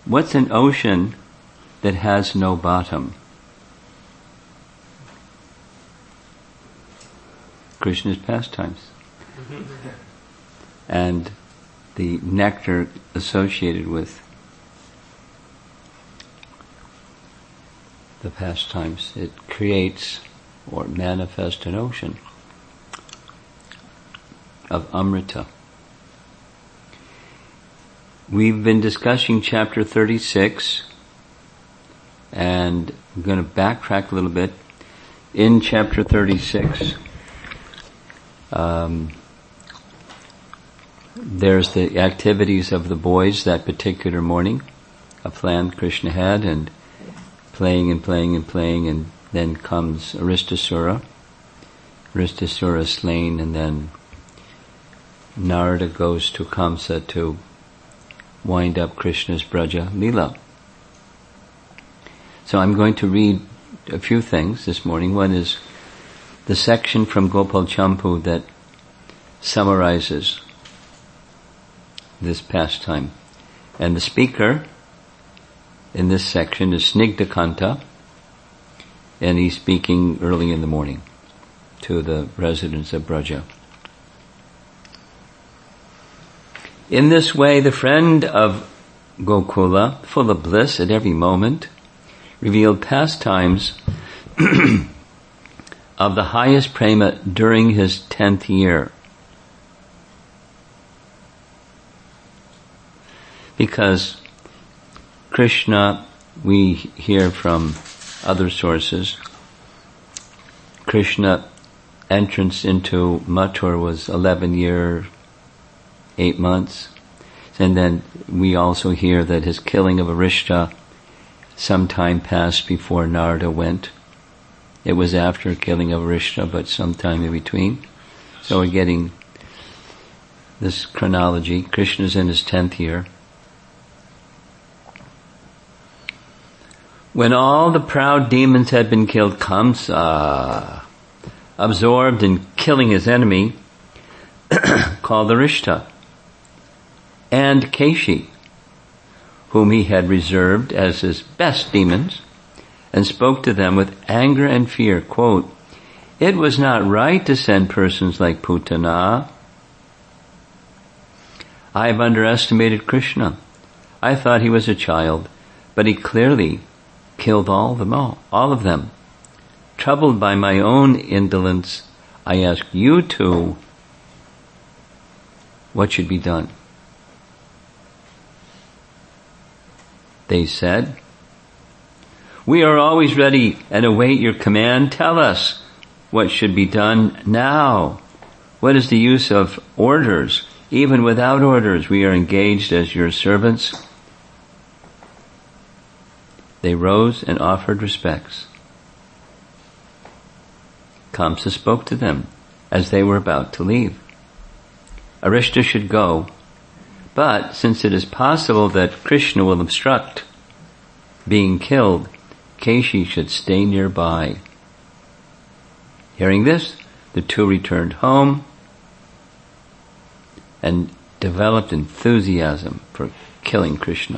What's an ocean that has no bottom? Krishna's pastimes. And the nectar associated with the pastimes. It creates or manifests an ocean of Amrita. We've been discussing chapter 36, and I'm going to backtrack a little bit. In chapter 36, there's the activities of the boys that particular morning, a plan Krishna had, and playing, and then comes Aristasura. Aristasura is slain, and then Narada goes to Kamsa to wind up Krishna's Braja Leela. So I'm going to read a few things this morning. One is the section from Gopal Champu that summarizes this pastime. And the speaker in this section is Snigdhakanta, and he's speaking early in the morning to the residents of Braja. In this way, the friend of Gokula, full of bliss at every moment, revealed pastimes of the highest prema during his 10th year. Because Krishna, we hear from other sources, Krishna entrance into Mathura was 11 years, 8 months. And then we also hear that his killing of Arishta some time passed before Narada went. It was after killing of Arishta, but sometime in between. So we're getting this chronology. Krishna's in his 10th year. When all the proud demons had been killed, Kamsa, absorbed in killing his enemy, called Arishta, and Keshi, whom he had reserved as his best demons, and spoke to them with anger and fear, quote, "It was not right to send persons like Putana. I have underestimated Krishna. I thought he was a child, but he clearly killed all of them. Troubled by my own indolence, I ask you two, what should be done?" They said, "We are always ready and await your command. Tell us what should be done now. What is the use of orders? Even without orders, we are engaged as your servants." They rose and offered respects. Kamsa spoke to them as they were about to leave. Arishta should go, but since it is possible that Krishna will obstruct being killed, Keshi should stay nearby. Hearing this, the two returned home and developed enthusiasm for killing Krishna.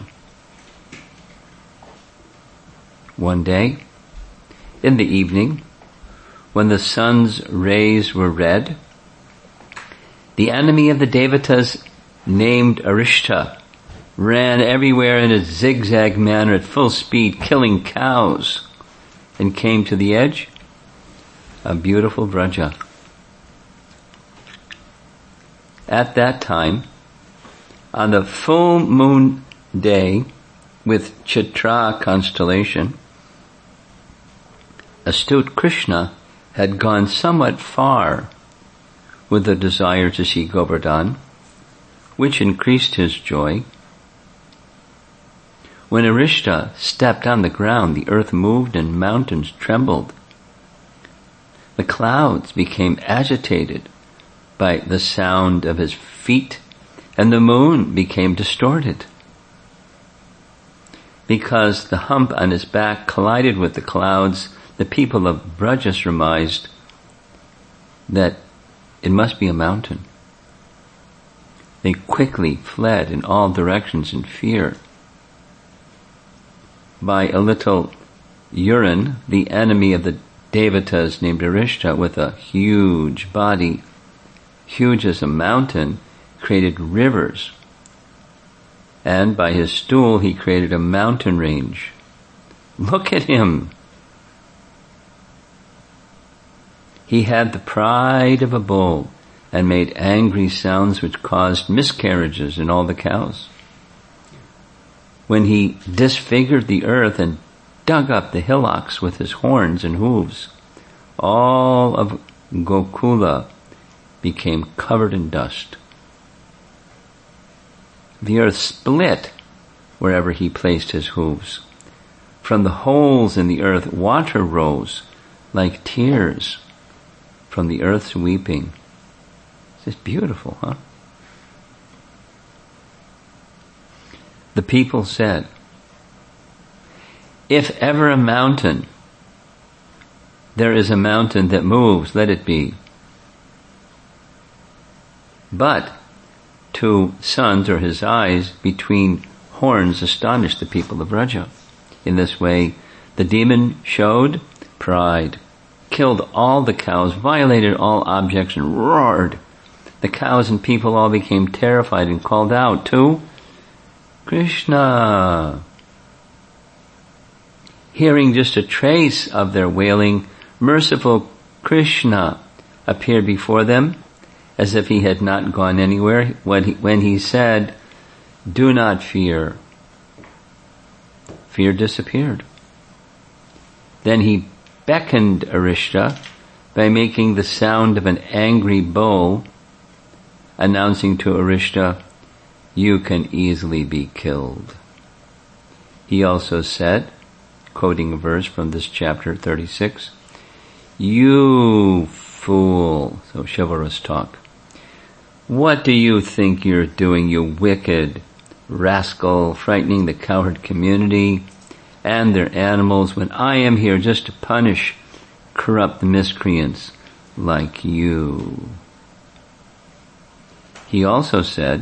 One day, in the evening, when the sun's rays were red, the enemy of the Devatas, named Arishta, ran everywhere in a zigzag manner at full speed, killing cows, and came to the edge of beautiful Vraja. At that time, on the full moon day with Chitra constellation, astute Krishna had gone somewhat far with the desire to see Govardhan, which increased his joy. When Arishta stepped on the ground, the earth moved and mountains trembled. The clouds became agitated by the sound of his feet, and the moon became distorted. Because the hump on his back collided with the clouds, the people of Braja surmised that it must be a mountain. They quickly fled in all directions in fear. by a little urine, the enemy of the Devatas named Arishta, with a huge body, huge as a mountain, created rivers. And by his stool he created a mountain range. Look at him! He had the pride of a bull and made angry sounds which caused miscarriages in all the cows. When he disfigured the earth and dug up the hillocks with his horns and hooves, all of Gokula became covered in dust. The earth split wherever he placed his hooves. From the holes in the earth, water rose like tears from the earth's weeping. This is beautiful, huh? The people said, if ever a mountain, there is a mountain that moves, let it be. But two suns, or his eyes, between horns astonished the people of Vraja. In this way, the demon showed pride, killed all the cows, violated all objects, and roared. The cows and people all became terrified and called out to Krishna. Hearing just a trace of their wailing, merciful Krishna appeared before them as if he had not gone anywhere when he said, do not fear. Fear disappeared. Then he beckoned Arishta by making the sound of an angry bull, announcing to Arishta, you can easily be killed. He also said, quoting a verse from this chapter 36, you fool, so chivalrous talk. What do you think you're doing, you wicked rascal, frightening the cowherd community and their animals when I am here just to punish corrupt miscreants like you? He also said,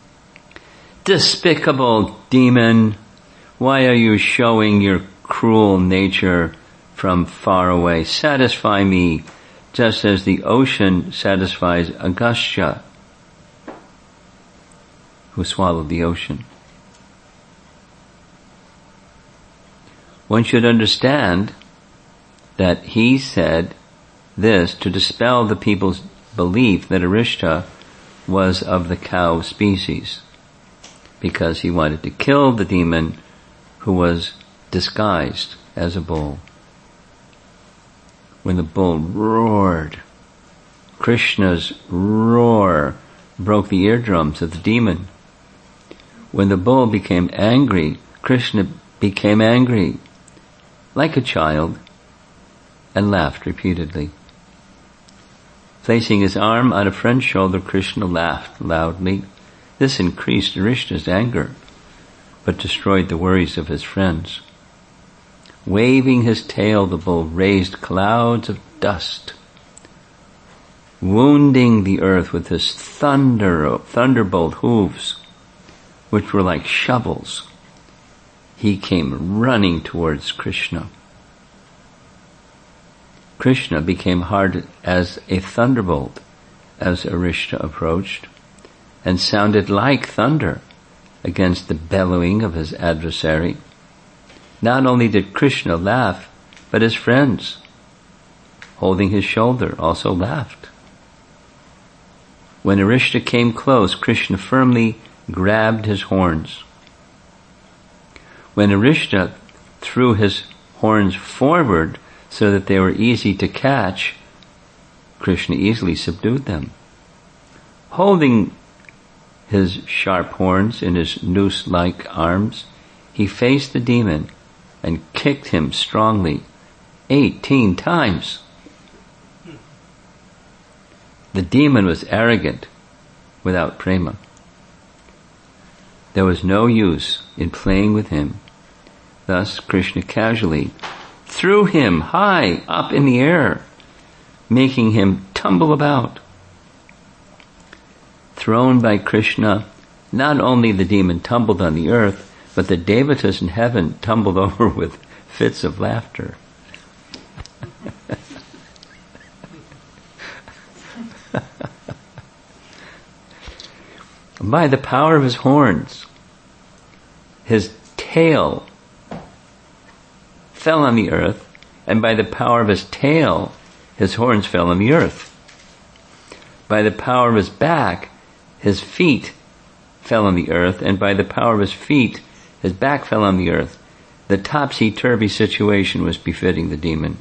despicable demon, why are you showing your cruel nature from far away? Satisfy me just as the ocean satisfies Agastya, who swallowed the ocean. One should understand that he said this to dispel the people's belief that Arishta was of the cow species, because he wanted to kill the demon who was disguised as a bull. When the bull roared, Krishna's roar broke the eardrums of the demon. When the bull became angry, Krishna became angry, like a child, and laughed repeatedly. Placing his arm on a friend's shoulder, Krishna laughed loudly. This increased Arishta's anger, but destroyed the worries of his friends. Waving his tail, the bull raised clouds of dust, wounding the earth with his thunderbolt hooves, which were like shovels. He came running towards Krishna. Krishna became hard as a thunderbolt as Arishta approached, and sounded like thunder against the bellowing of his adversary. Not only did Krishna laugh, but his friends, holding his shoulder, also laughed. When Arishta came close, Krishna firmly grabbed his horns. When Arishta threw his horns forward so that they were easy to catch, Krishna easily subdued them. Holding his sharp horns in his noose-like arms, he faced the demon and kicked him strongly 18 times. The demon was arrogant, without prema. There was no use in playing with him. Thus Krishna casually threw him high up in the air, making him tumble about. Thrown by Krishna, not only the demon tumbled on the earth, but the devatas in heaven tumbled over with fits of laughter. By the power of his horns, his tail fell on the earth, and by the power of his tail, his horns fell on the earth. By the power of his back, his feet fell on the earth, and by the power of his feet, his back fell on the earth. The topsy-turvy situation was befitting the demon.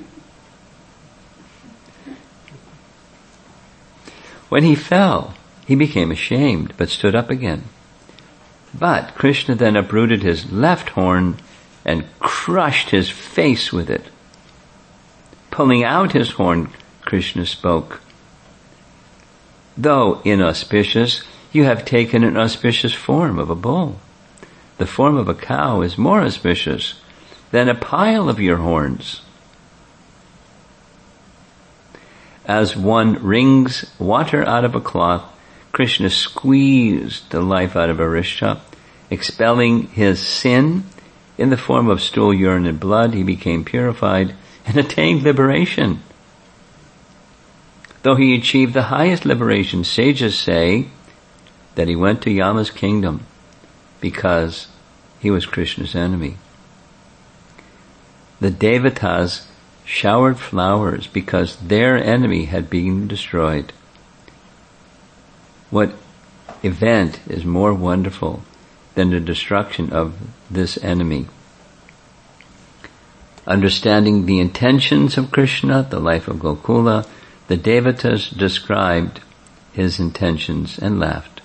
When he fell, he became ashamed, but stood up again. But Krishna then uprooted his left horn and crushed his face with it. Pulling out his horn, Krishna spoke, "Though inauspicious, you have taken an auspicious form of a bull. The form of a cow is more auspicious than a pile of your horns." As one wrings water out of a cloth, Krishna squeezed the life out of Arishta, expelling his sin in the form of stool, urine, and blood. He became purified and attained liberation. Though he achieved the highest liberation, sages say that he went to Yama's kingdom because he was Krishna's enemy. The devatas showered flowers because their enemy had been destroyed. What event is more wonderful than the destruction of this enemy? Understanding the intentions of Krishna, the life of Gokula, the devatas described his intentions and laughed.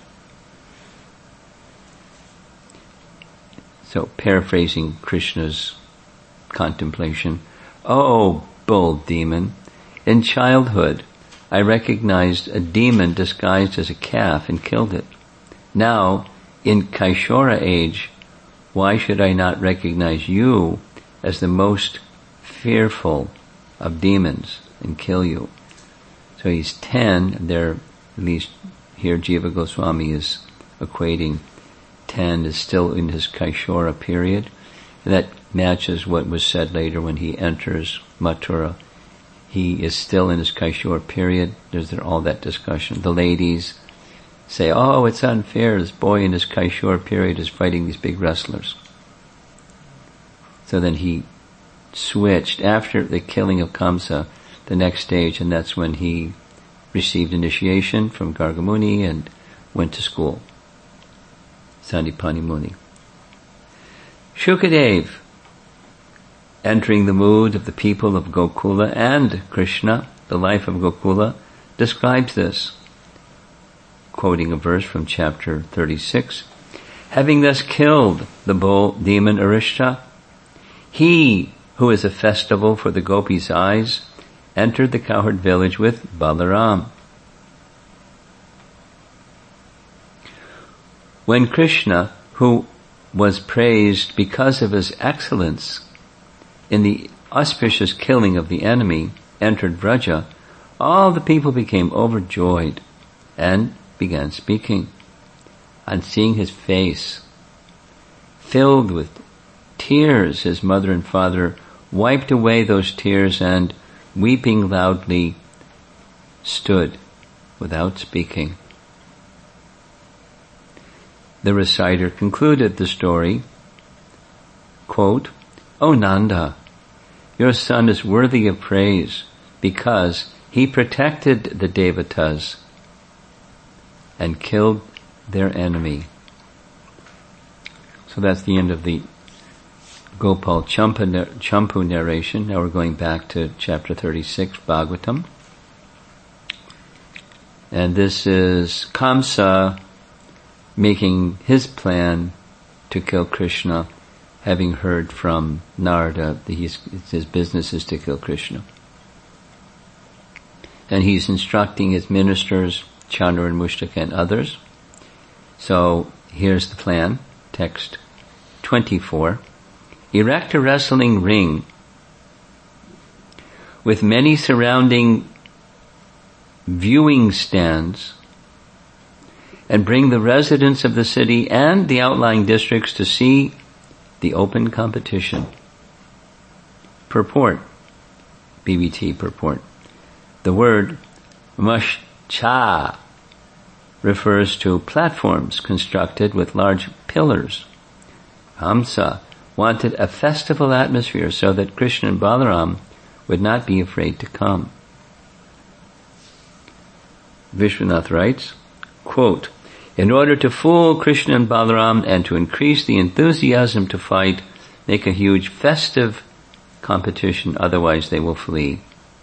So, paraphrasing Krishna's contemplation, "Oh, bull demon, in childhood I recognized a demon disguised as a calf and killed it. Now, in Kaishora age, why should I not recognize you as the most fearful of demons and kill you?" So he's 10, there, at least here Jiva Goswami is equating 10 is still in his Kaishora period. And that matches what was said later when he enters Mathura. He is still in his Kaishora period. There's all that discussion. The ladies say, "Oh, it's unfair. This boy in his Kaishora period is fighting these big wrestlers." So then he switched after the killing of Kamsa, the next stage, and that's when he received initiation from Gargamuni and went to school. Sandipani Muni. Shukadev, entering the mood of the people of Gokula and Krishna, the life of Gokula, describes this, quoting a verse from chapter 36. Having thus killed the bull demon Arishta, he who is a festival for the gopis' eyes entered the cowherd village with Balaram. When Krishna, who was praised because of his excellence in the auspicious killing of the enemy, entered Vraja, all the people became overjoyed and began speaking. On seeing his face filled with tears, his mother and father wiped away those tears and, weeping loudly, stood without speaking. The reciter concluded the story, quote, "O Nanda, your son is worthy of praise because he protected the devatas and killed their enemy." So that's the end of the Gopal Champu narration. Now we're going back to chapter 36, Bhagavatam. And this is Kamsa making his plan to kill Krishna, having heard from Narada that his business is to kill Krishna. And he's instructing his ministers, Chandra and Mushtaka and others. So here's the plan, text 24. Erect a wrestling ring with many surrounding viewing stands and bring the residents of the city and the outlying districts to see the open competition. Purport, BBT purport. The word mashcha refers to platforms constructed with large pillars. Kamsa wanted a festival atmosphere so that Krishna and Balaram would not be afraid to come. Vishwanath writes, quote, in order to fool Krishna and Balaram and to increase the enthusiasm to fight, make a huge festive competition, otherwise they will flee.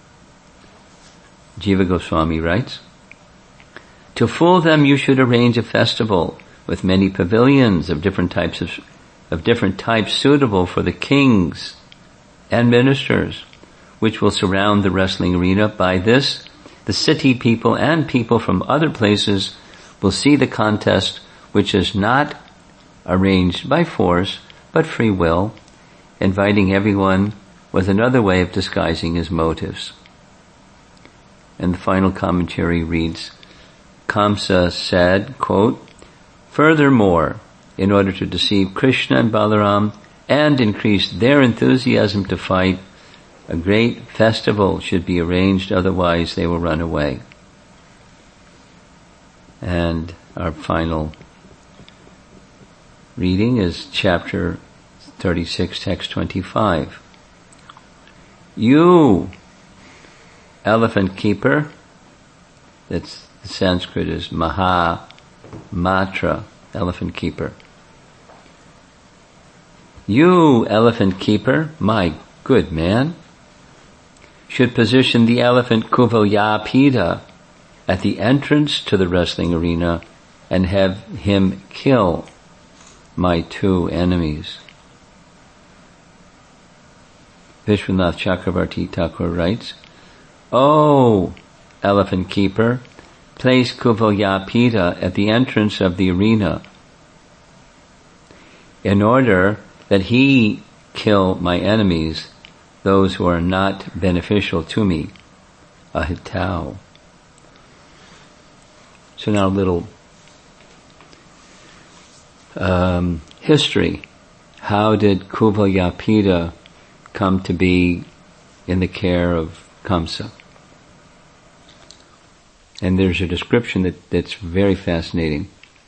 Jiva Goswami writes, to fool them you should arrange a festival with many pavilions of different types suitable for the kings and ministers, which will surround the wrestling arena. By this, the city people and people from other places will see the contest, which is not arranged by force, but free will, inviting everyone with another way of disguising his motives. And the final commentary reads, Kamsa said, quote, furthermore, in order to deceive Krishna and Balaram and increase their enthusiasm to fight, a great festival should be arranged, otherwise they will run away. And our final reading is chapter 36, text 25. You, elephant keeper, that's the Sanskrit is Maha Matra, elephant keeper. You, elephant keeper, my good man, should position the elephant Kuvalyapida at the entrance to the wrestling arena and have him kill my two enemies. Vishwanath Chakravarti Thakur writes, O elephant keeper, place Kuvalyapida at the entrance of the arena in order that he kill my enemies, those who are not beneficial to me. Ahitau. So now a little history. How did Kuvalyapida come to be in the care of Kamsa? And there's a description that's very fascinating.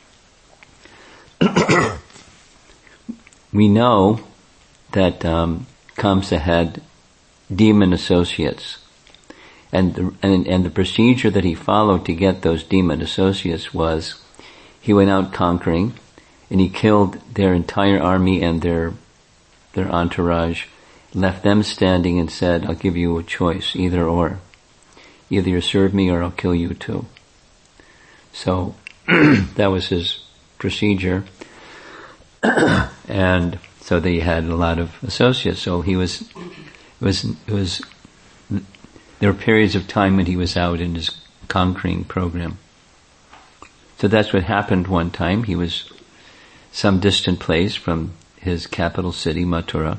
We know that Kamsa had demon associates, and the procedure that he followed to get those demon associates was he went out conquering, and he killed their entire army and their entourage, left them standing and said, I'll give you a choice, either or. Either you serve me or I'll kill you too. So that was his procedure. And so they had a lot of associates. So there were periods of time when he was out in his conquering program. So that's what happened one time. He was some distant place from his capital city, Mathura.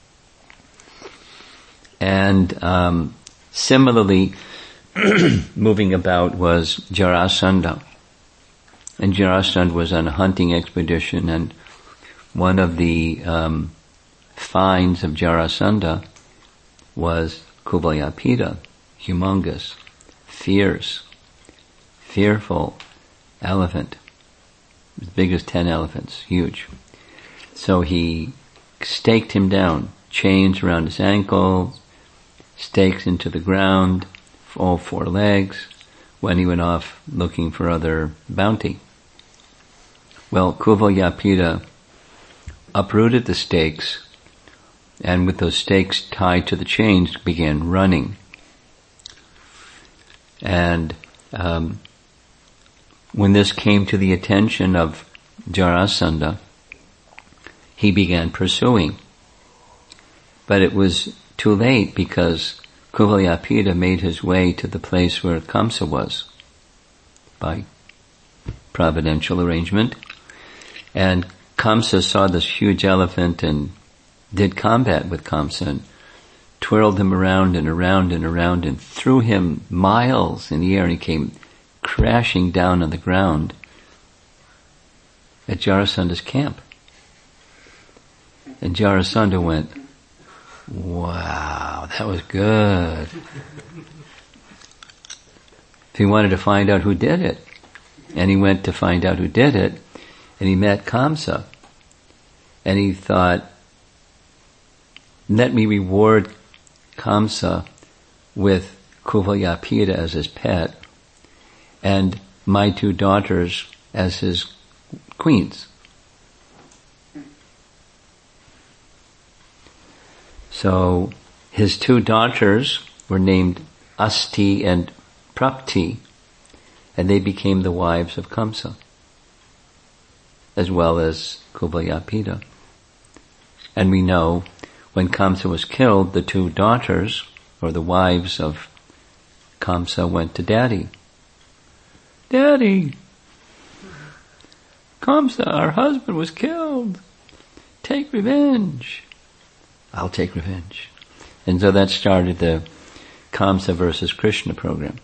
And similarly, moving about was Jarasandha. And Jarasandha was on a hunting expedition, and one of the finds of Jarasandha was Kuvalyapida, humongous, fierce, fearful elephant, as big as 10 elephants, huge. So he staked him down, chains around his ankles, stakes into the ground, all 4 legs, when he went off looking for other bounty. Well, Kuvalyapida uprooted the stakes, and with those stakes tied to the chains began running. And when this came to the attention of Jarasandha, he began pursuing. But it was too late, because Kuvalyapida made his way to the place where Kamsa was by providential arrangement. And Kamsa saw this huge elephant and did combat with Kamsa and twirled him around and around and around and threw him miles in the air, and he came crashing down on the ground at Jarasandha's camp. And Jarasandha went, wow, that was good. He wanted to find out who did it. And he went to find out who did it, and he met Kamsa. And he thought, let me reward Kamsa with Kuvalyapita as his pet, and my 2 daughters as his queens. So his 2 daughters were named Asti and Prapti, and they became the wives of Kamsa, as well as Kuvalyapita. And we know when Kamsa was killed, the 2 daughters, or the wives of Kamsa, went to Daddy. Daddy, Kamsa, our husband, was killed. Take revenge. I'll take revenge. And so that started the Kamsa versus Krishna program.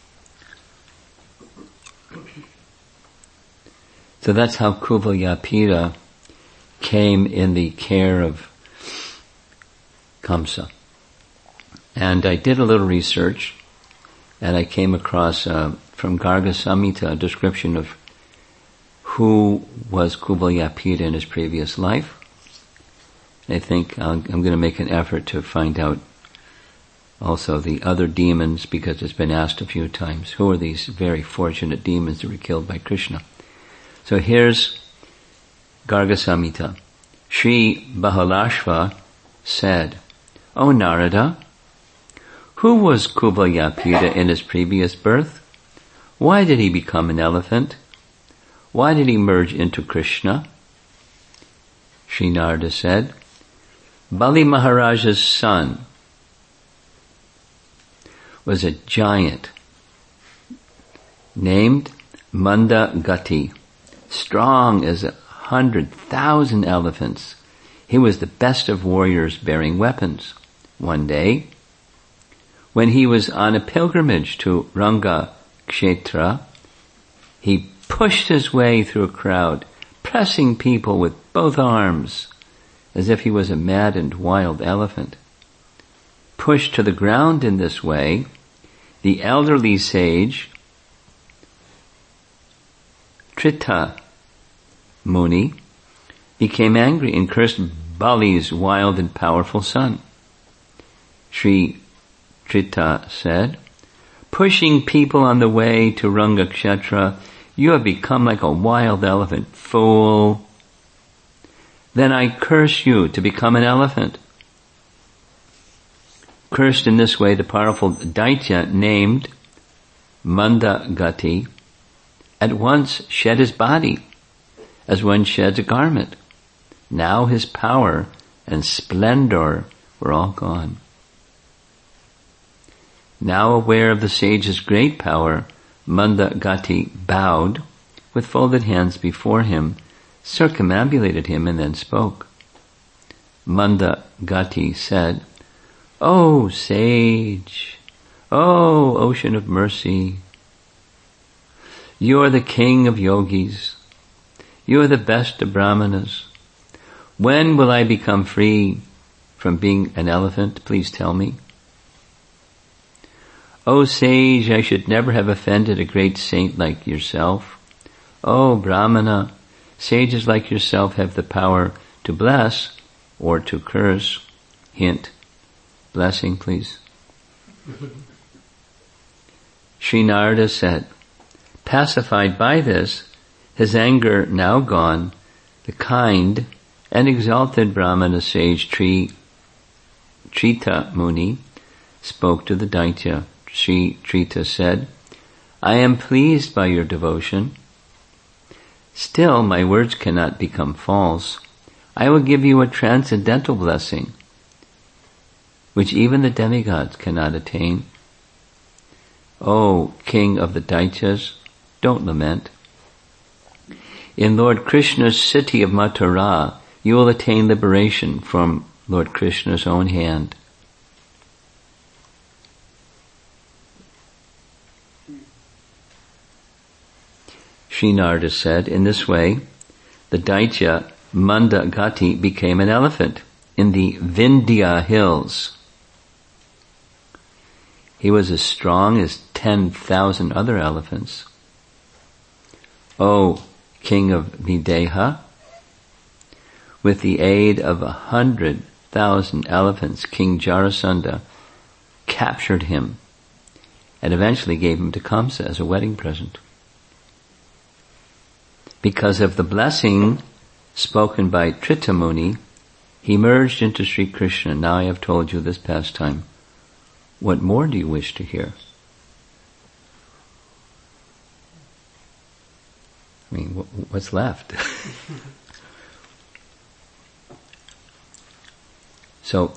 So that's how Kuvalyapita came in the care of Kamsa. And I did a little research, and I came across from Garga Samhita a description of who was Kuvalyapita in his previous life. I think I'm going to make an effort to find out also the other demons, because it's been asked a few times, who are these very fortunate demons that were killed by Krishna? So here's Garga Samhita. Sri Bahalashva said, O Narada, who was Kuvalyapita in his previous birth? Why did he become an elephant? Why did he merge into Krishna? Sri Narada said, Bali Maharaja's son was a giant named Mandagati, strong as 100,000 elephants. He was the best of warriors bearing weapons. One day, when he was on a pilgrimage to Ranga Kshetra, he pushed his way through a crowd, pressing people with both arms, as if he was a mad and wild elephant. Pushed to the ground in this way, the elderly sage, Trita Muni, became angry and cursed Bali's wild and powerful son. Sri Trita said, pushing people on the way to Rangakshetra, you have become like a wild elephant, fool. Then I curse you to become an elephant. Cursed in this way, the powerful Daitya named Mandagati at once shed his body as one sheds a garment. Now his power and splendor were all gone. Now aware of the sage's great power, Mandagati bowed with folded hands before him, circumambulated him, and then spoke. Mandagati said, O sage, O ocean of mercy, you are the king of yogis. You are the best of brahmanas. When will I become free from being an elephant? Please tell me. O sage, I should never have offended a great saint like yourself. O brahmana, sages like yourself have the power to bless or to curse. Hint. Blessing, please. Sri Narada said, pacified by this, his anger now gone, the kind and exalted Brahmana sage Trita Muni spoke to the Daitya. Sri Trita said, I am pleased by your devotion. Still, my words cannot become false. I will give you a transcendental blessing, which even the demigods cannot attain. O king of the Daityas, don't lament. In Lord Krishna's city of Mathura, you will attain liberation from Lord Krishna's own hand. Sri Narada said, in this way, the Daitya Mandagati became an elephant in the Vindhya hills. He was as strong as 10,000 other elephants. O king of Videha, with the aid of 100,000 elephants, King Jarasandha captured him and eventually gave him to Kamsa as a wedding present. Because of the blessing spoken by Tritamuni, he merged into Sri Krishna. Now I have told you this pastime. What more do you wish to hear? I mean, what's left? So,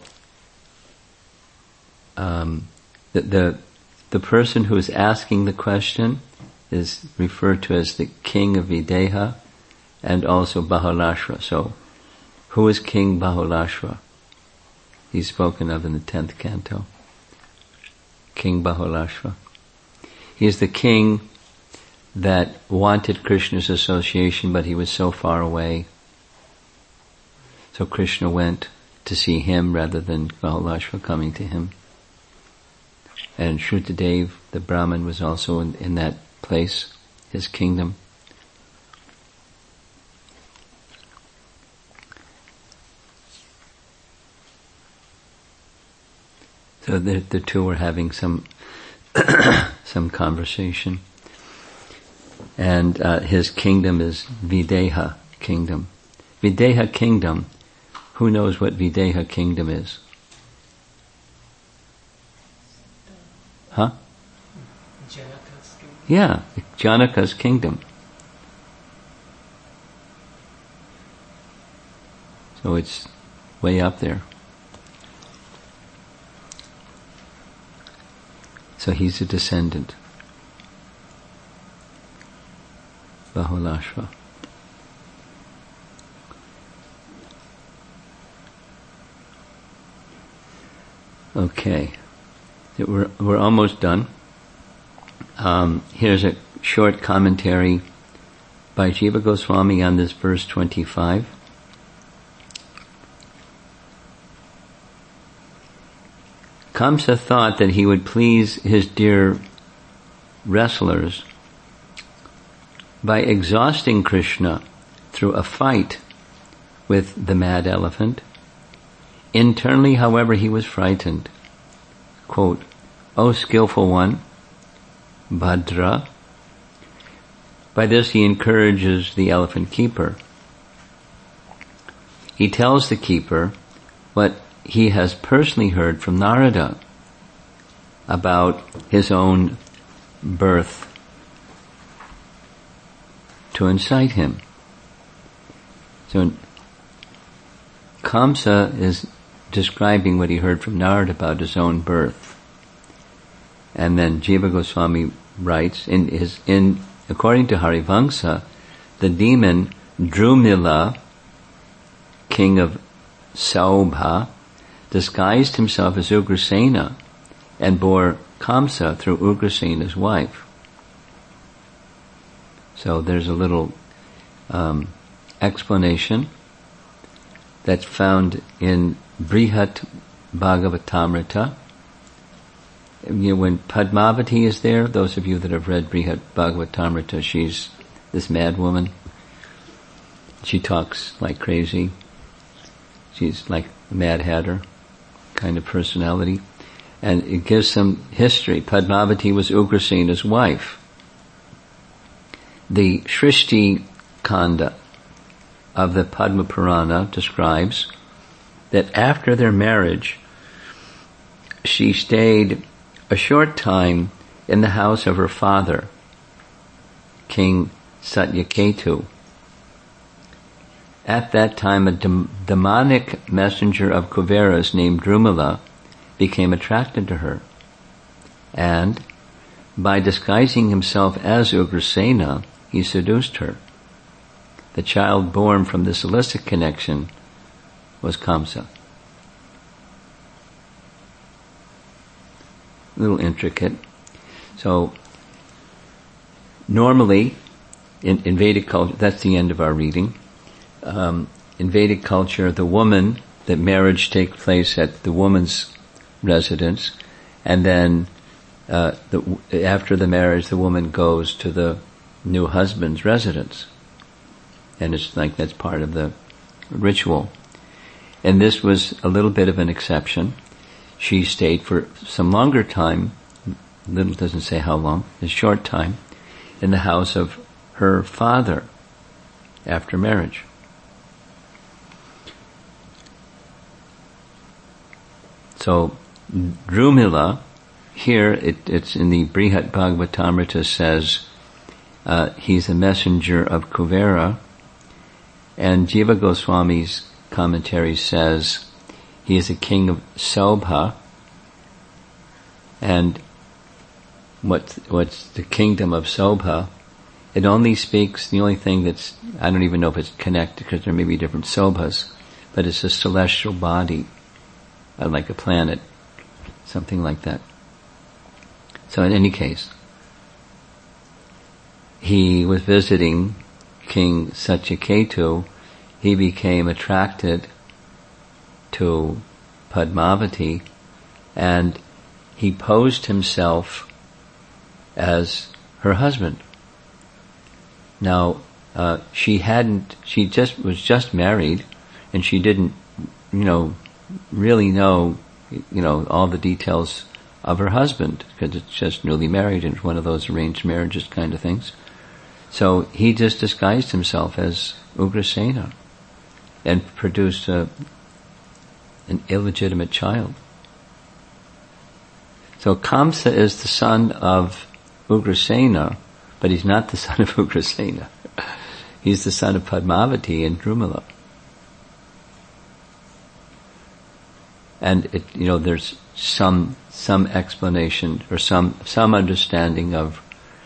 the person who is asking the question is referred to as the king of Videha and also Bahulashra. So, who is King Bahulashra? He's spoken of in the 10th canto. King Bahulashra. He is the king that wanted Krishna's association, but he was so far away. So Krishna went to see him rather than Bahulashra coming to him. And Shrutadev, the Brahmin, was also in that place, his kingdom. So the two were having some some conversation. And his kingdom is Videha kingdom. Videha kingdom, who knows what Videha kingdom is? Huh? Janaka's kingdom. Yeah, Janaka's kingdom. So it's way up there. So he's a descendant. Bahulashra. Okay. We're almost done. Here's a short commentary by Jiva Goswami on this verse 25. Kamsa thought that he would please his dear wrestlers by exhausting Krishna through a fight with the mad elephant. Internally, however, he was frightened. Quote, "O skillful one, Bhadra." By this he encourages the elephant keeper. He tells the keeper what he has personally heard from Narada about his own birth to incite him. So Kamsa is describing what he heard from Narada about his own birth. And then Jiva Goswami writes, according to Harivamsa, the demon Drumila, king of Saubha, disguised himself as Ugrasena and bore Kamsa through Ugrasena's wife. So there's a little explanation that's found in Brihat Bhagavatamrita. When Padmavati is there, those of you that have read Brihat Bhagavatamrita, she's this mad woman. She talks like crazy. She's like a Mad Hatter kind of personality. And it gives some history. Padmavati was Ugrasena's wife. The Shrishti Kanda of the Padma Purana describes that after their marriage, she stayed a short time in the house of her father, King Satyaketu. At that time, a demonic messenger of Kuveras named Drumila became attracted to her. And by disguising himself as Ugrasena, he seduced her. The child born from this illicit connection was Kamsa. A little intricate. So, normally, in Vedic culture, that's the end of our reading. in Vedic culture, the marriage takes place at the woman's residence, and then after the marriage, the woman goes to the new husband's residence. And it's like that's part of the ritual. And this was a little bit of an exception. She stayed for some longer time, little doesn't say how long, a short time, in the house of her father after marriage. So, Drumila, here it's in the Brihat Bhagavatamrita says, he's a messenger of Kuvera, and Jiva Goswami's commentary says he is a king of Sobha, and what's the kingdom of Sobha? It only speaks, the only thing that's, I don't even know if it's connected because there may be different Sobhas, but it's a celestial body, like a planet, something like that. So in any case, he was visiting King Satyaketu. He became attracted to Padmavati, and he posed himself as her husband. Now, she was just married, and she didn't, really know, all the details of her husband, because it's just newly married and it's one of those arranged marriages kind of things. So he just disguised himself as Ugrasena and produced an illegitimate child. So Kamsa is the son of Ugrasena, but he's not the son of Ugrasena. He's the son of Padmavati and Drumila. And there's some explanation or some understanding of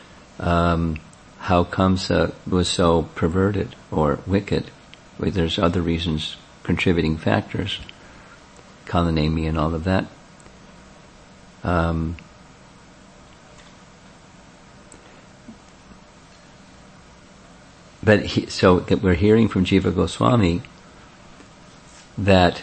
how Kamsa was so perverted or wicked. There's other reasons, contributing factors, Kalanemi and all of that. So that we're hearing from Jiva Goswami that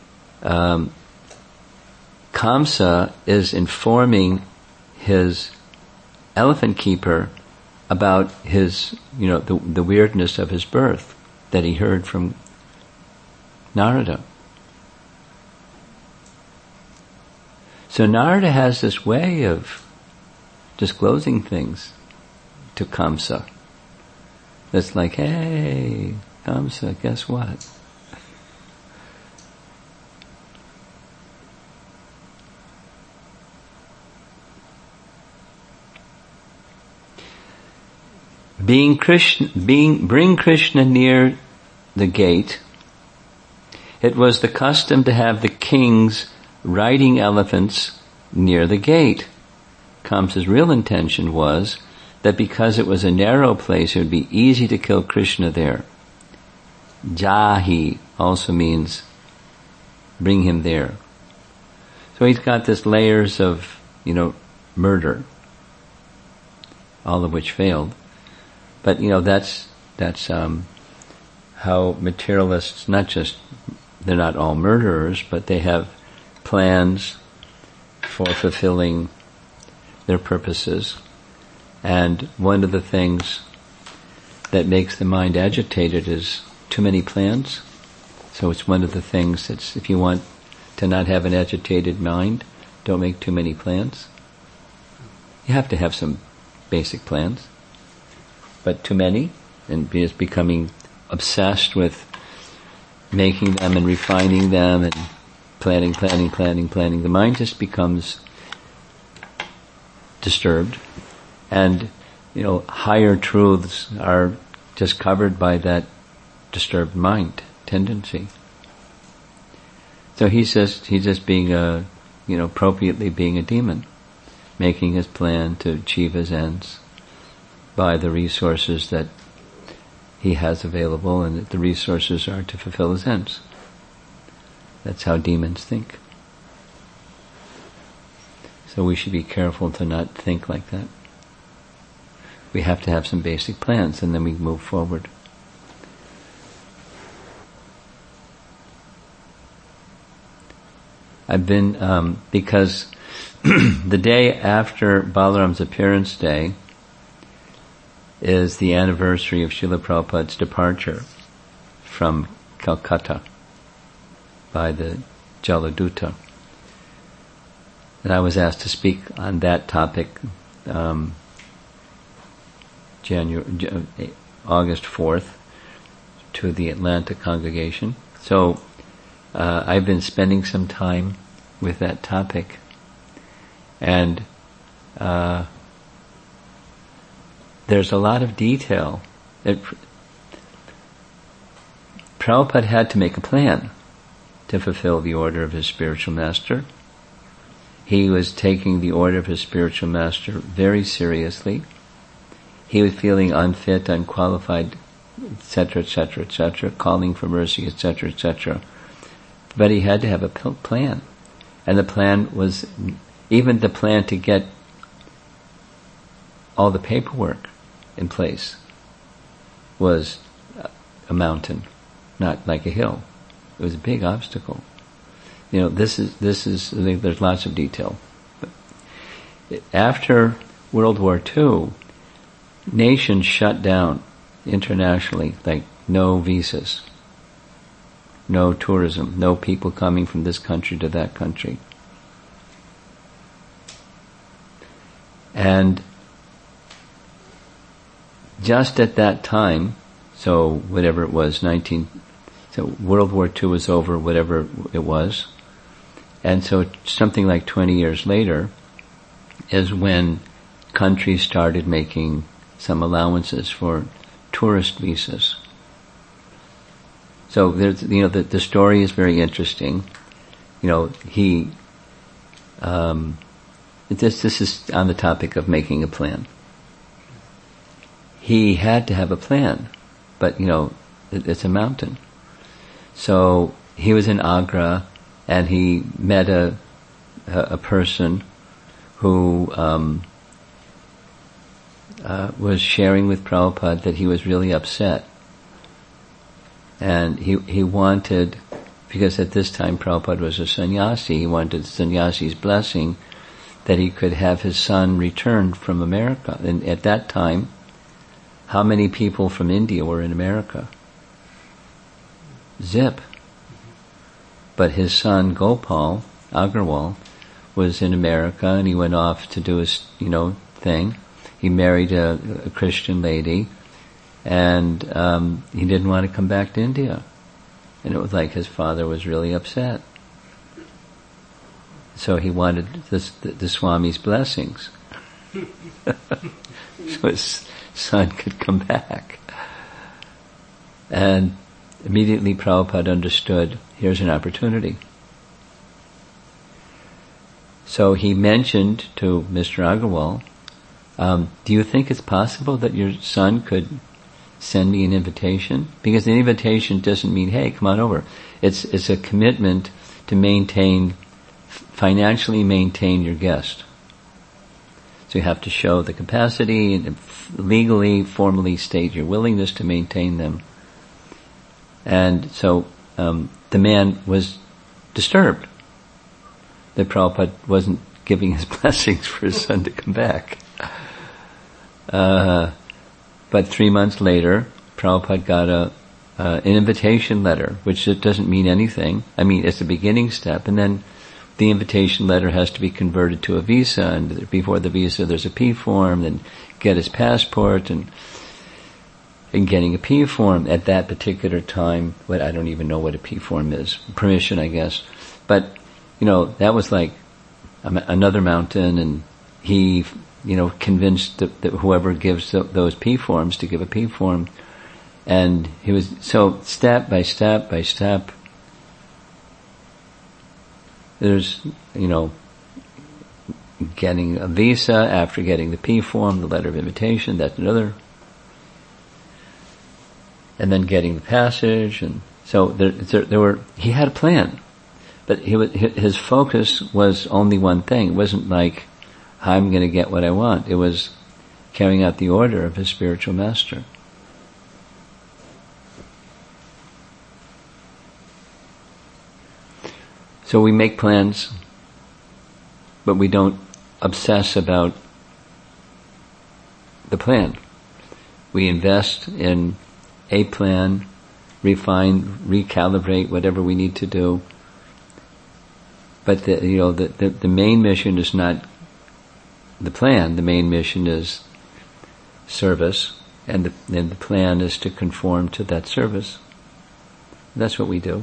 Kamsa is informing his elephant keeper about his, the weirdness of his birth that he heard from Narada. So Narada has this way of disclosing things to Kamsa. That's like, hey, Kamsa, guess what? Bring Krishna near the gate. It was the custom to have the kings riding elephants near the gate. Kamsa's real intention was that because it was a narrow place, it would be easy to kill Krishna there. Jahi also means bring him there. So he's got this layers of, murder, all of which failed. But, that's how materialists, they're not all murderers, but they have plans for fulfilling their purposes. And one of the things that makes the mind agitated is too many plans. So it's one of the things that's, if you want to not have an agitated mind, don't make too many plans. You have to have some basic plans. But too many, and just becoming obsessed with making them and refining them and planning. The mind just becomes disturbed, and higher truths are just covered by that disturbed mind tendency. So he's just being appropriately being a demon, making his plan to achieve his ends by the resources that he has available, and that the resources are to fulfill his ends. That's how demons think. So we should be careful to not think like that. We have to have some basic plans, and then we move forward. I've been, because the day after Balaram's appearance day is the anniversary of Srila Prabhupada's departure from Calcutta by the Jaladuta. And I was asked to speak on that topic August 4th to the Atlanta congregation. So I've been spending some time with that topic, and there's a lot of detail. Prabhupada had to make a plan to fulfill the order of his spiritual master. He was taking the order of his spiritual master very seriously. He was feeling unfit, unqualified, etc., etc., etc., calling for mercy, etc., etc. But he had to have a plan. And the plan was, even the plan to get all the paperwork in place was a mountain, not like a hill. It was a big obstacle. This is, there's lots of detail. But after World War II, nations shut down internationally, like no visas, no tourism, no people coming from this country to that country. And just at that time, so whatever it was, so World War II was over, whatever it was, and so something like 20 years later is when countries started making some allowances for tourist visas. So there's, the story is very interesting. This is on the topic of making a plan. He had to have a plan, but it's a mountain. So he was in Agra, and he met a person who was sharing with Prabhupada that he was really upset. And he wanted, because at this time Prabhupada was a sannyasi, he wanted the sannyasi's blessing that he could have his son returned from America. And at that time, how many people from India were in America? Zip. But his son Gopal Agarwal was in America, and he went off to do his thing. He married a Christian lady, and he didn't want to come back to India. And it was like his father was really upset. So he wanted the Swami's blessings. So his son could come back. And immediately Prabhupada understood, here's an opportunity. So he mentioned to Mr. Agarwal, do you think it's possible that your son could send me an invitation? Because an invitation doesn't mean, hey, come on over. It's a commitment to financially maintain your guest. So you have to show the capacity and legally, formally state your willingness to maintain them. And so the man was disturbed that Prabhupada wasn't giving his blessings for his son to come back. But 3 months later, Prabhupada got an invitation letter, which doesn't mean anything. I mean, it's the beginning step, and then the invitation letter has to be converted to a visa, and before the visa there's a P form, then get his passport, and getting a P form at that particular time, I don't even know what a P form is, permission I guess, but that was like another mountain, and he convinced that whoever gives those P forms to give a P form, and he was, so step by step by step, there's, getting a visa, after getting the P form, the letter of invitation, that's another, and then getting the passage, and so there were, he had a plan, but his focus was only one thing. It wasn't like, I'm going to get what I want. It was carrying out the order of his spiritual master. So we make plans, but we don't obsess about the plan. We invest in a plan, refine, recalibrate whatever we need to do. But the main mission is not the plan. The main mission is service, and the plan is to conform to that service. That's what we do.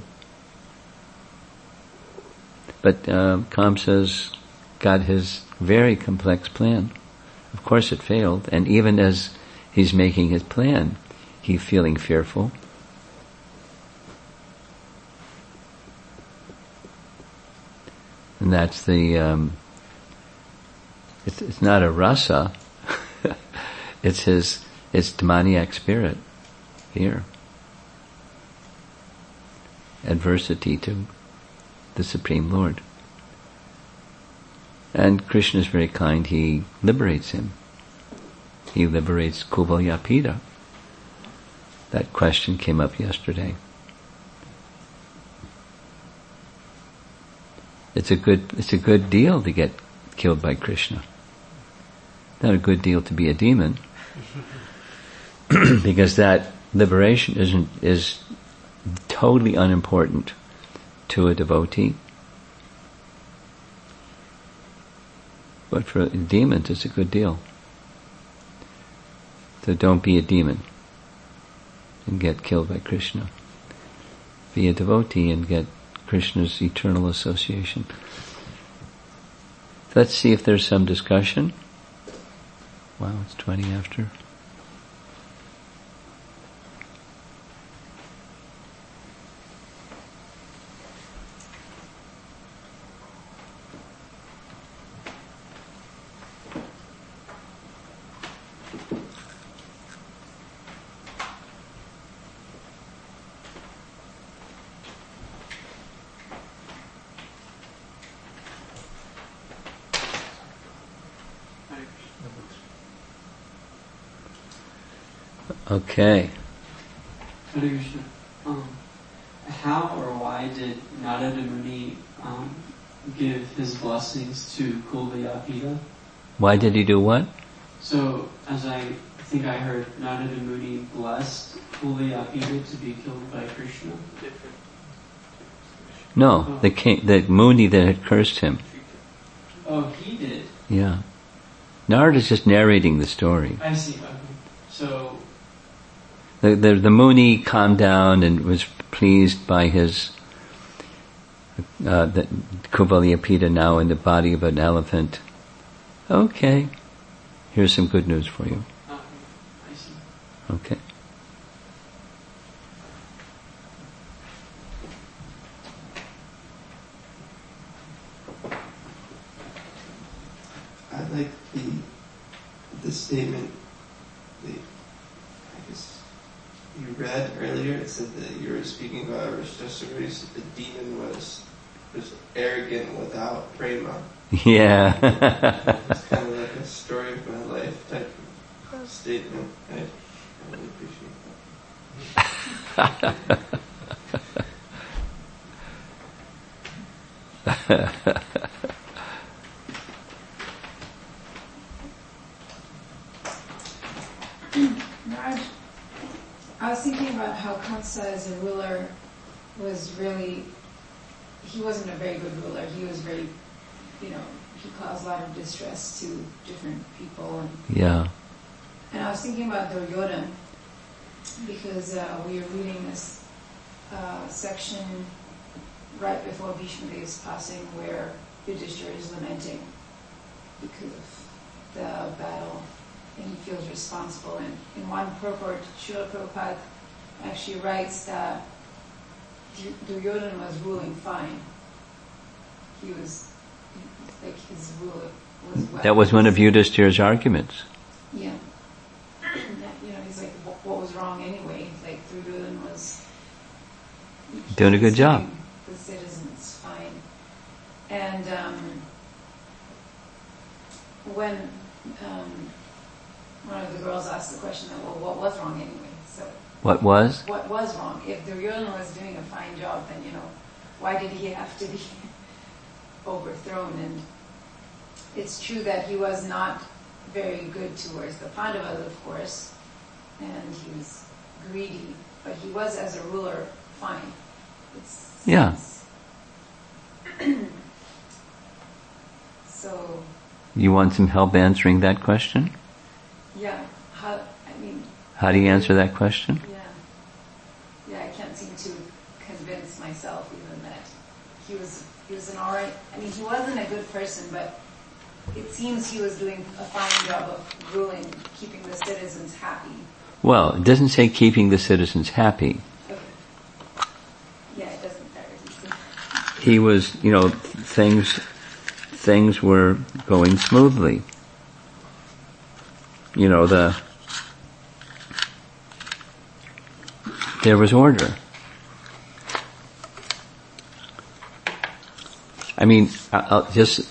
But Kamsa's got his very complex plan. Of course it failed, and even as he's making his plan, he's feeling fearful. And that's it's not a rasa, it's demoniac spirit, fear. Adversity to the Supreme Lord. And Krishna is very kind, he liberates him. He liberates Kuvalyapita. That question came up yesterday. It's a good deal to get killed by Krishna. Not a good deal to be a demon. Because that liberation is totally unimportant to a devotee. But for demons, it's a good deal. So don't be a demon and get killed by Krishna. Be a devotee and get Krishna's eternal association. Let's see if there's some discussion. Wow, it's 20 after. Okay. Hare Krishna. How or why did Narada Muni give his blessings to Kuvalyapita? Why did he do what? So, as I think I heard, Narada Muni blessed Kuvalyapita to be killed by Krishna. No, the Muni that had cursed him. Oh, he did? Yeah. Narada's just narrating the story. I see, okay. So, the Muni calmed down and was pleased by his Kuvalyapita now in the body of an elephant. Okay, here's some good news for you. I see. Okay. I like the statement that you read earlier. It said that you were speaking about Rishtashwari. The demon was arrogant without prema. Yeah. It's kind of like a story of my life type of statement. I really appreciate that. Raj, I was thinking about how Kamsa as a ruler he wasn't a very good ruler. He was very, he caused a lot of distress to different people. Yeah. And I was thinking about Duryodhana because we were reading this section right before Bhishma Dev's passing where Yudhishthira is lamenting because of the battle. And he feels responsible. And in one purport, Srila Prabhupada actually writes that Duryodhana was ruling fine. He was, like, his rule was well. That was one of Yudhishthira's arguments. Yeah. That, he's like, what was wrong anyway? Like, Duryodhana was doing a good job. The citizens fine. And when one of the girls asked the question, well, what was wrong anyway? So what was? What was wrong? If Duryodhana was doing a fine job, then, why did he have to be overthrown? And it's true that he was not very good towards the Pandavas, of course, and he was greedy, but he was, as a ruler, fine. Yeah. So. You want some help answering that question? Yeah. How do you answer that question? Yeah, I can't seem to convince myself even that he was an alright, he wasn't a good person, but it seems he was doing a fine job of ruling, keeping the citizens happy. Well, it doesn't say keeping the citizens happy. Okay. Yeah, it doesn't directly say. He was, things were going smoothly. There was order. I'll just,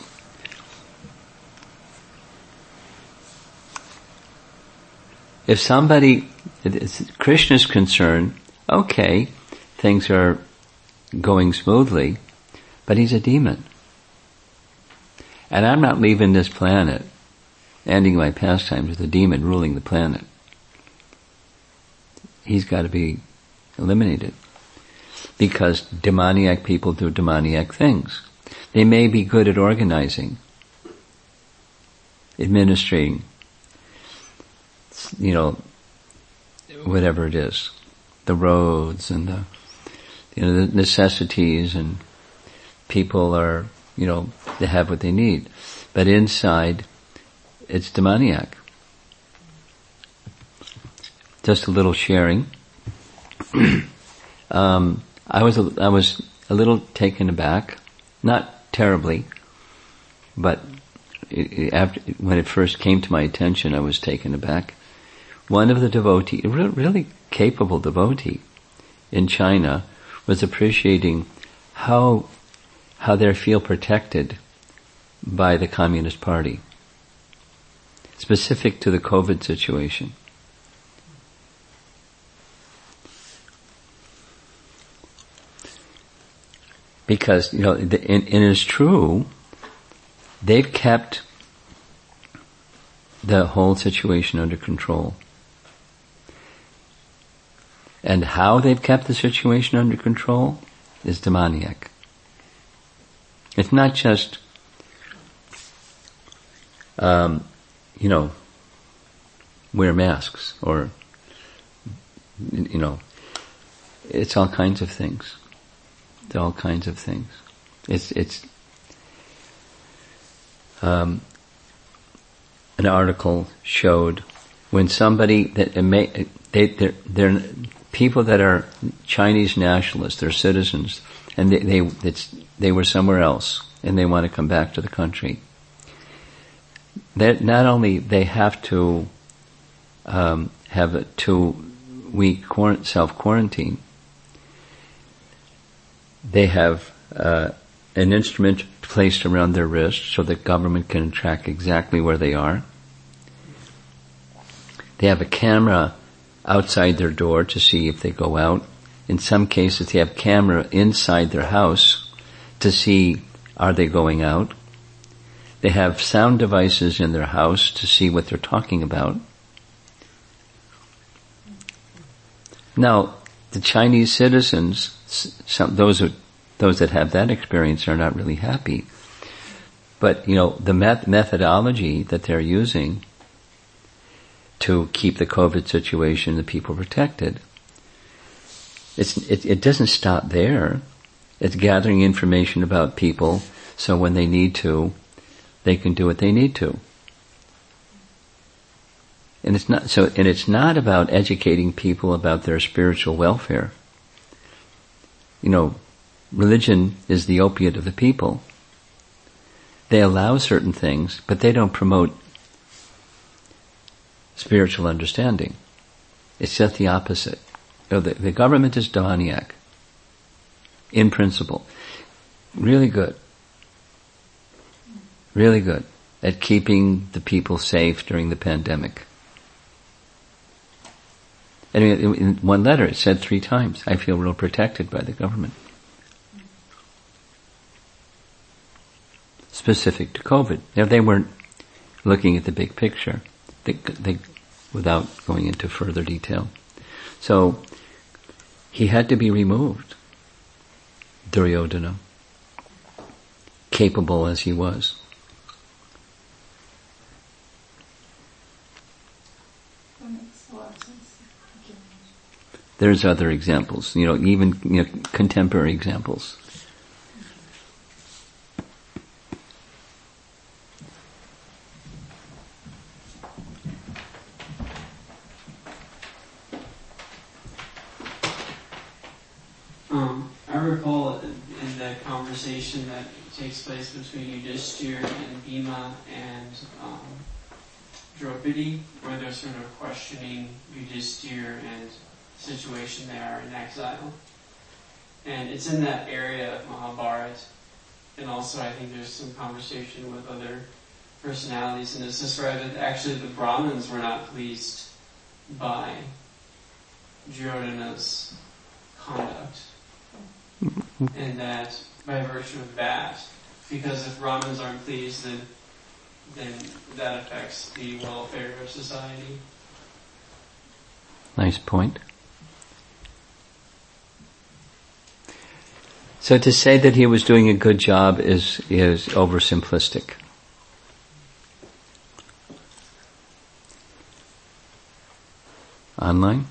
if somebody, Krishna's concerned, okay, things are going smoothly, but he's a demon. And I'm not leaving this planet, ending my pastimes with a demon ruling the planet. He's got to be eliminated. Because demoniac people do demoniac things. They may be good at organizing, administrating, whatever it is, the roads and the necessities, and people are, they have what they need. But inside, it's demoniac. Just a little sharing. I was a little taken aback, not terribly, but when it first came to my attention, I was taken aback. One of the devotees, a really capable devotee in China, was appreciating how they feel protected by the Communist Party, specific to the COVID situation. Because, and it's true, they've kept the whole situation under control. And how they've kept the situation under control is demoniac. It's not just, wear masks or, it's all kinds of things. It's all kinds of things. It's an article showed when somebody they're people that are Chinese nationalists, they're citizens, and they were somewhere else and they want to come back to the country. That not only they have to have a 2-week self-quarantine, they have an instrument placed around their wrist so the government can track exactly where they are. They have a camera outside their door to see if they go out. In some cases, they have camera inside their house to see are they going out. They have sound devices in their house to see what they're talking about. Now, the Chinese citizens, those that have that experience are not really happy. But, the methodology that they're using to keep the COVID situation, the people protected, it doesn't stop there. It's gathering information about people so when they need to, they can do what they need to. And it's not about educating people about their spiritual welfare. Religion is the opiate of the people. They allow certain things, but they don't promote spiritual understanding. It's just the opposite. The government is demoniac, in principle. Really good. Really good at keeping the people safe during the pandemic. In one letter it said 3 times, I feel real protected by the government. specific to COVID. Now, they weren't looking at the big picture, without going into further detail. So, he had to be removed, Duryodhana, capable as he was. That makes a lot of sense. Thank you. There's other examples, even contemporary examples. I recall in the conversation that takes place between Yudhishthir and Bhima and Draupadi, where they're sort of questioning Yudhishthir and the situation they are in exile. And it's in that area of Mahabharata. And also I think there's some conversation with other personalities, and it's described that actually the Brahmins were not pleased by Duryodhana's conduct. And that by virtue of that, because if Brahmins aren't pleased, then that affects the welfare of society. Nice point. So to say that he was doing a good job is oversimplistic. Online?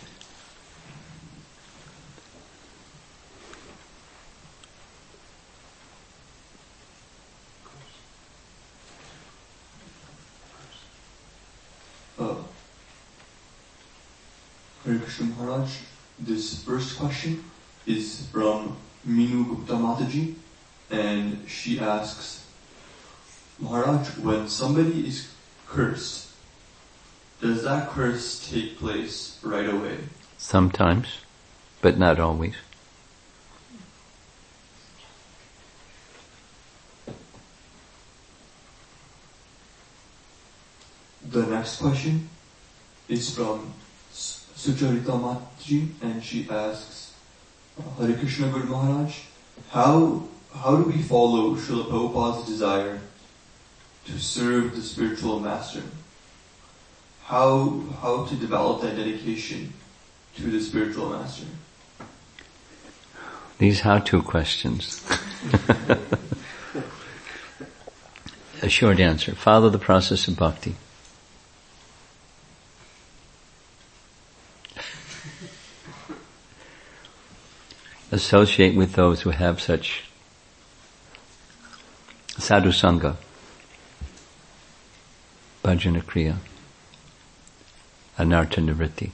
Hare Krishna Maharaj, this first question is from Minu Gupta Mataji, and she asks, Maharaj, when somebody is cursed, does that curse take place right away? Sometimes, but not always. The next question is from Sucharita Mataji, and she asks, Hare Krishna Guru Maharaj, how do we follow Srila Prabhupada's desire to serve the spiritual master? How to develop that dedication to the spiritual master? These how-to questions. A short answer. Follow the process of bhakti. Associate with those who have such sadhu sangha, bhajana kriya, anartha nivritti.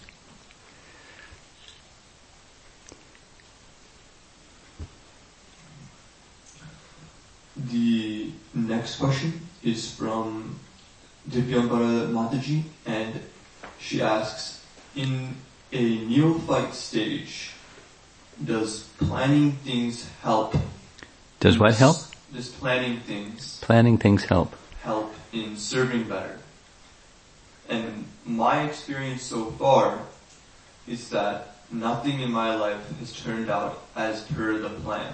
The next question is from Divyampara Mataji, and she asks, in a neophyte stage, does planning things help? Does what help? Does planning things help? Help in serving better? And my experience so far is that nothing in my life has turned out as per the plan.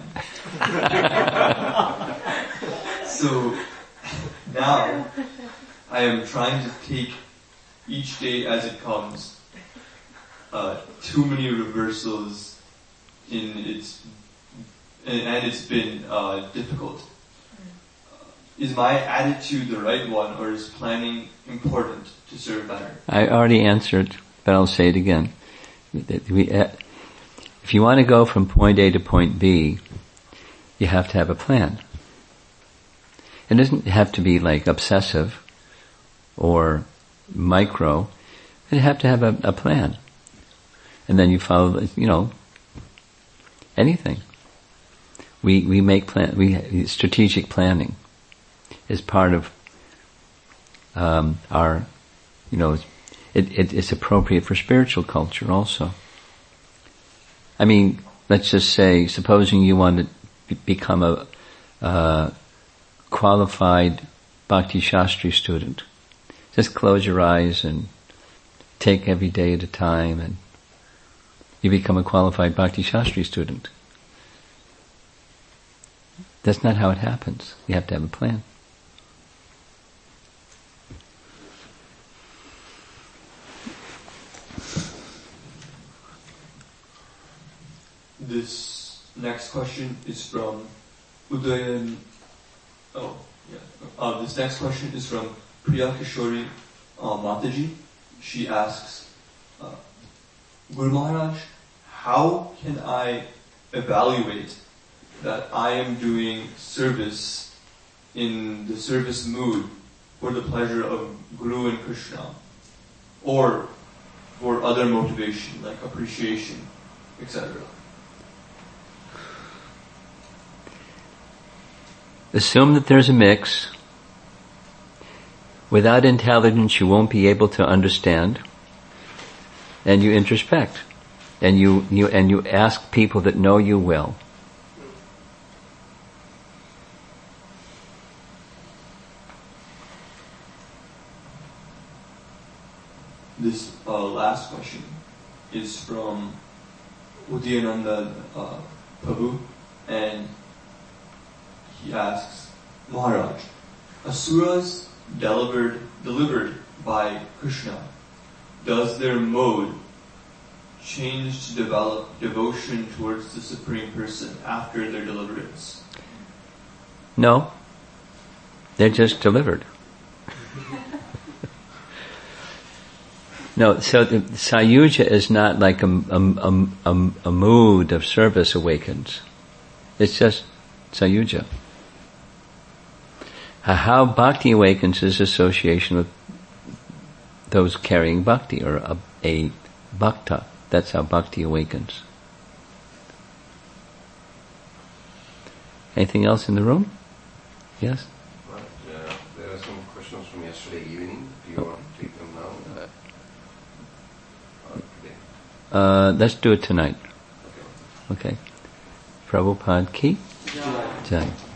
So now I am trying to take each day as it comes. Too many reversals and it's been difficult. Is my attitude the right one, or is planning important to serve better? I already answered, but I'll say it again. If you want to go from point A to point B, you have to have a plan. It doesn't have to be like obsessive or micro. You have to have a plan. And then you follow, anything. We make strategic planning is part of our, it's appropriate for spiritual culture also. I mean, let's just say, supposing you want to become a qualified Bhakti Shastri student, just close your eyes and take every day at a time, and you become a qualified Bhakti Shastri student. That's not how it happens. You have to have a plan. This next question is from Udayan. This next question is from Priya Kishori Mataji. She asks, Guru Maharaj, how can I evaluate that I am doing service in the service mood for the pleasure of Guru and Krishna, or for other motivation like appreciation, etc.? Assume that there's a mix. Without intelligence, you won't be able to understand, and you introspect, and you ask people that know you well. This last question is from Udayananda Prabhu, and he asks, Maharaj, Asuras delivered by Krishna, does their mode change to develop devotion towards the Supreme Person after their deliverance? No. They're just delivered. No, so the Sayuja is not like a mood of service awakens. It's just Sayuja. How bhakti awakens is association with those carrying bhakti, or a bhakta. That's how bhakti awakens. Anything else in the room? Yes? Right. There are some questions from yesterday evening. Do you want to take them now? Or today? Let's do it tonight. Okay. Prabhupada ki Yeah. jai.